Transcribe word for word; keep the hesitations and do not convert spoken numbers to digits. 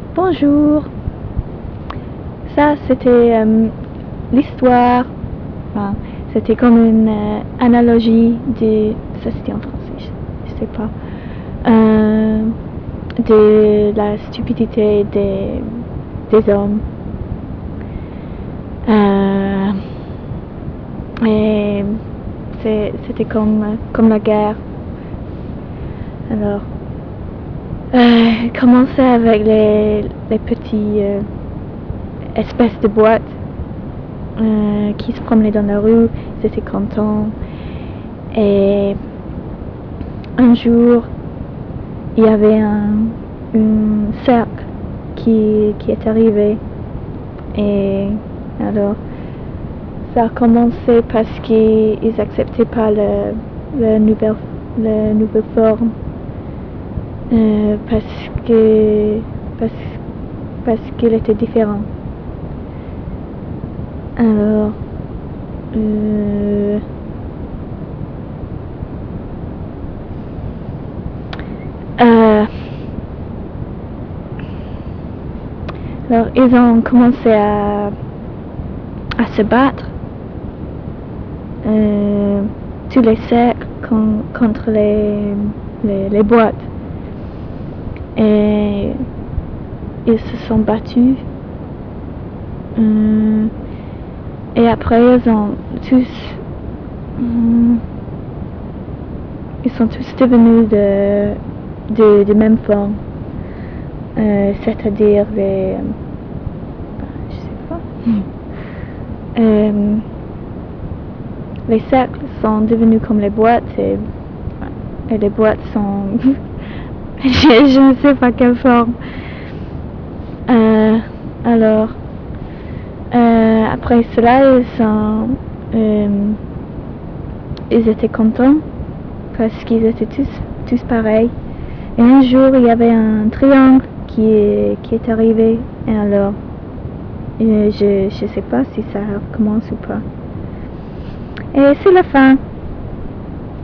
Bonjour. Ça, c'était euh, l'histoire. Enfin, c'était comme une euh, analogie de. Ça, c'était en français, je, je sais pas. Euh, de la stupidité des, des hommes. Euh, et c'était comme, comme la guerre. Alors, euh, commencer avec les, les petits euh, espèces de boîtes euh, qui se promenaient dans la rue, ils étaient contents. Et un jour, il y avait un, un cercle qui, qui est arrivé. Et alors, ça a commencé parce qu'ils n'acceptaient pas le, le nouvelle, la nouvelle forme. Euh, parce que parce, parce qu'il était différent. Alors, euh, euh, alors ils ont commencé à, à se battre, euh, tous les cercles con, contre les, les, les boîtes. Et ils se sont battus. Euh, et après, ils ont tous. Euh, ils sont tous devenus de, de, de même forme. Euh, c'est-à-dire les. Je sais pas. euh, les cercles sont devenus comme les boîtes et, et les boîtes sont. je, je ne sais pas quelle forme. Euh, alors. Euh, après cela, ils, sont, euh, ils étaient contents parce qu'ils étaient tous, tous pareils. Et un jour, il y avait un triangle qui est, qui est arrivé. Et alors, euh, je ne sais pas si ça recommence ou pas. Et c'est la fin.